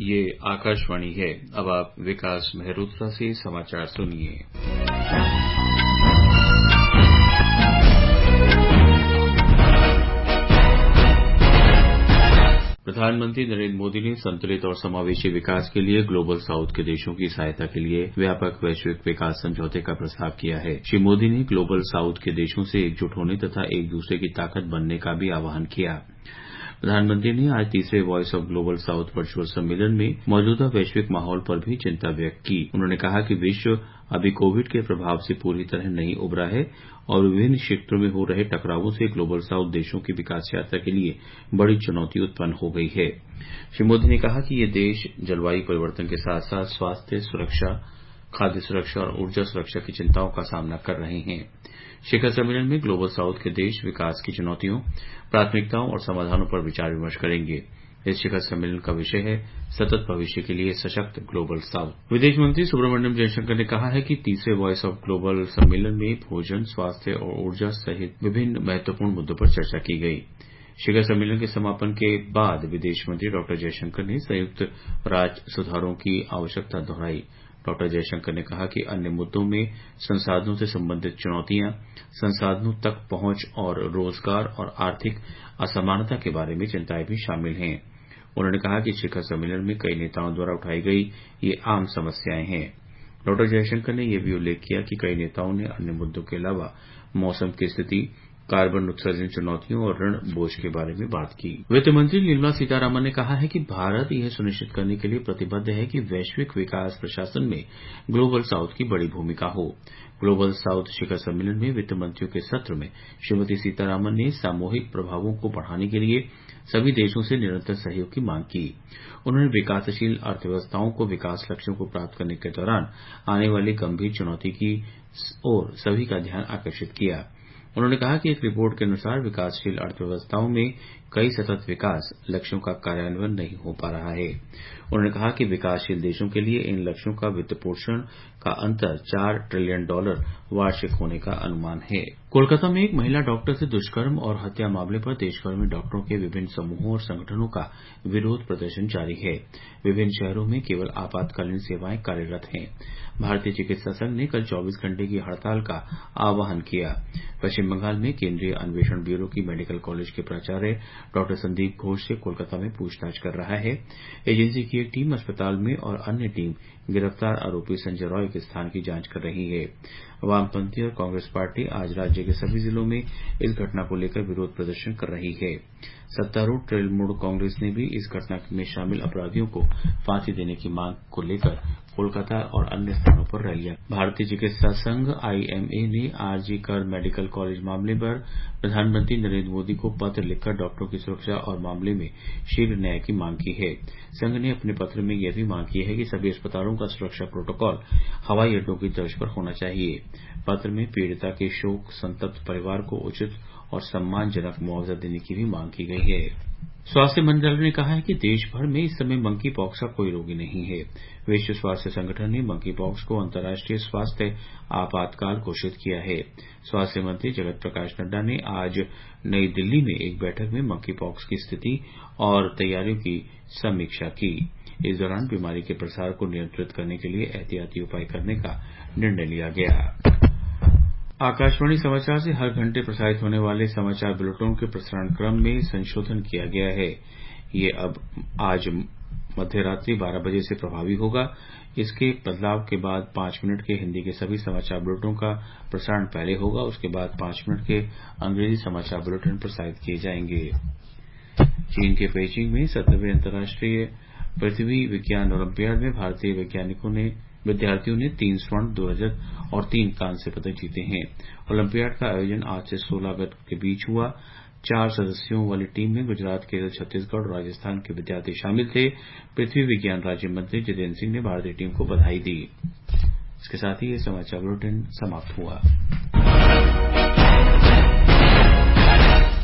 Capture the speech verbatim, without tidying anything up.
ये आकाशवाणी है। अब आप विकास मेहरोत्रा से समाचार सुनिए। प्रधानमंत्री नरेंद्र मोदी ने संतुलित और समावेशी विकास के लिए ग्लोबल साउथ के देशों की सहायता के लिए व्यापक वैश्विक विकास समझौते का प्रस्ताव किया है। श्री मोदी ने ग्लोबल साउथ के देशों से एकजुट होने तथा एक दूसरे की ताकत बनने का भी आह्वान किया। प्रधानमंत्री ने आज तीसरे voice of global south virtual सम्मेलन में मौजूदा वैश्विक माहौल पर भी चिंता व्यक्त की। उन्होंने कहा कि विश्व अभी कोविड के प्रभाव से पूरी तरह नहीं उबरा है और विभिन्न क्षेत्रों में हो रहे टकरावों से ग्लोबल साउथ देशों की विकास यात्रा के लिए बड़ी चुनौती उत्पन्न हो गई है। श्री मोदी ने कहा कि ये देश जलवायु परिवर्तन के साथ साथ स्वास्थ्य सुरक्षा, खाद्य सुरक्षा और ऊर्जा सुरक्षा की चिंताओं का सामना कर रहे हैं। शिखर सम्मेलन में ग्लोबल साउथ के देश विकास की चुनौतियों, प्राथमिकताओं और समाधानों पर विचार विमर्श करेंगे। इस शिखर सम्मेलन का विषय है सतत भविष्य के लिए सशक्त ग्लोबल साउथ। विदेश मंत्री सुब्रमण्यम जयशंकर ने कहा है कि तीसरे वॉइस ऑफ ग्लोबल सम्मेलन में भोजन, स्वास्थ्य और ऊर्जा सहित विभिन्न महत्वपूर्ण मुद्दों पर चर्चा की गई। शिखर सम्मेलन के समापन के बाद विदेश मंत्री डॉक्टर जयशंकर ने संयुक्त राष्ट्र सुधारों की आवश्यकता दोहराई। डॉक्टर जयशंकर ने कहा कि अन्य मुद्दों में संसाधनों से संबंधित चुनौतियां, संसाधनों तक पहुंच और रोजगार और आर्थिक असमानता के बारे में चिंताएं भी शामिल हैं। उन्होंने कहा कि शिखर सम्मेलन में कई नेताओं द्वारा उठाई गई ये आम समस्याएं हैं। डॉक्टर जयशंकर ने यह भी उल्लेख किया कि कई नेताओं ने अन्य मुद्दों के अलावा मौसम की स्थिति, कार्बन उत्सर्जन चुनौतियों और ऋण बोझ के बारे में बात की। वित्त मंत्री निर्मला सीतारामन ने कहा है कि भारत यह सुनिश्चित करने के लिए प्रतिबद्ध है कि वैश्विक विकास प्रशासन में ग्लोबल साउथ की बड़ी भूमिका हो। ग्लोबल साउथ शिखर सम्मेलन में वित्त मंत्रियों के सत्र में श्रीमती सीतारामन ने सामूहिक प्रभावों को बढ़ाने के लिए सभी देशों से निरंतर सहयोग की मांग की। उन्होंने विकासशील अर्थव्यवस्थाओं को विकास लक्ष्यों को प्राप्त करने के दौरान आने वाली गंभीर चुनौती की ओर सभी का ध्यान आकर्षित किया। उन्होंने कहा कि एक रिपोर्ट के अनुसार विकासशील अर्थव्यवस्थाओं में कई सतत विकास लक्ष्यों का कार्यान्वयन नहीं हो पा रहा है। उन्होंने कहा कि विकासशील देशों के लिए इन लक्ष्यों का वित्त पोषण का अंतर चार ट्रिलियन डॉलर वार्षिक होने का अनुमान है। कोलकाता में एक महिला डॉक्टर से दुष्कर्म और हत्या मामले पर देशभर में डॉक्टरों के विभिन्न समूहों और संगठनों का विरोध प्रदर्शन जारी है। विभिन्न शहरों में केवल आपातकालीन सेवाएं कार्यरत हैं। भारतीय चिकित्सा संघ ने कल चौबीस घंटे की हड़ताल का आह्वान किया। पश्चिम बंगाल में केंद्रीय अन्वेषण ब्यूरो की मेडिकल कॉलेज के प्राचार्य डॉक्टर संदीप घोष से कोलकाता में पूछताछ कर रहा है। एजेंसी की एक टीम अस्पताल में और अन्य टीम गिरफ्तार आरोपी संजय रॉय के स्थान की जांच कर रही है। वामपंथी और कांग्रेस पार्टी आज राज्य के सभी जिलों में इस घटना को लेकर विरोध प्रदर्शन कर रही है। सत्तारूढ़ तृणमूल कांग्रेस ने भी इस घटना में शामिल अपराधियों को फांसी देने की मांग को लेकर कोलकाता और अन्य स्थानों पर रैलियां। भारतीय चिकित्सा संघ आईएमए ने आरजी कर मेडिकल कॉलेज मामले पर प्रधानमंत्री नरेंद्र मोदी को पत्र लिखकर डॉक्टरों की सुरक्षा और मामले में शीघ्र न्याय की मांग की है। संघ ने अपने पत्र में यह भी मांग की है कि सभी अस्पतालों का सुरक्षा प्रोटोकॉल हवाई अड्डों की तर्ज पर होना चाहिए। पत्र में पीड़िता के शोक संतप्त परिवार को उचित और सम्मानजनक मुआवजा देने की भी मांग की गई है। स्वास्थ्य मंत्रालय ने कहा है कि देश भर में इस समय मंकी पॉक्स का कोई रोगी नहीं है। विश्व स्वास्थ्य संगठन ने मंकी पॉक्स को अंतर्राष्ट्रीय स्वास्थ्य आपातकाल घोषित किया है। स्वास्थ्य मंत्री जगत प्रकाश नड्डा ने आज नई दिल्ली में एक बैठक में मंकी पॉक्स की स्थिति और तैयारियों की समीक्षा की। इस दौरान बीमारी के प्रसार को नियंत्रित करने के लिए एहतियाती उपाय करने का निर्णय लिया गया। आकाशवाणी समाचार से हर घंटे प्रसारित होने वाले समाचार बुलेटिनों के प्रसारण क्रम में संशोधन किया गया है। ये अब आज मध्य रात्रि बारह बजे से प्रभावी होगा। इसके बदलाव के बाद पांच मिनट के हिंदी के सभी समाचार बुलेटिनों का प्रसारण पहले होगा। उसके बाद पांच मिनट के अंग्रेजी समाचार बुलेटिन प्रसारित किए जाएंगे। चीन के पेइचिंग में सत्रहवें अंतर्राष्ट्रीय पृथ्वी विज्ञान ओलंपियाड में भारतीय वैज्ञानिकों ने विद्यार्थियों ने तीन स्वर्ण, दो रजत और तीन कांस्य पदक जीते हैं। ओलंपियाड का आयोजन आज से सोलह अगस्त के बीच हुआ। चार सदस्यों वाली टीम में गुजरात, केरल, छत्तीसगढ़ और राजस्थान के विद्यार्थी शामिल थे। पृथ्वी विज्ञान राज्य मंत्री जितेंद्र सिंह ने भारतीय टीम को बधाई दी। इसके साथ ही ये समाचार बुलेटिन समाप्त हुआ।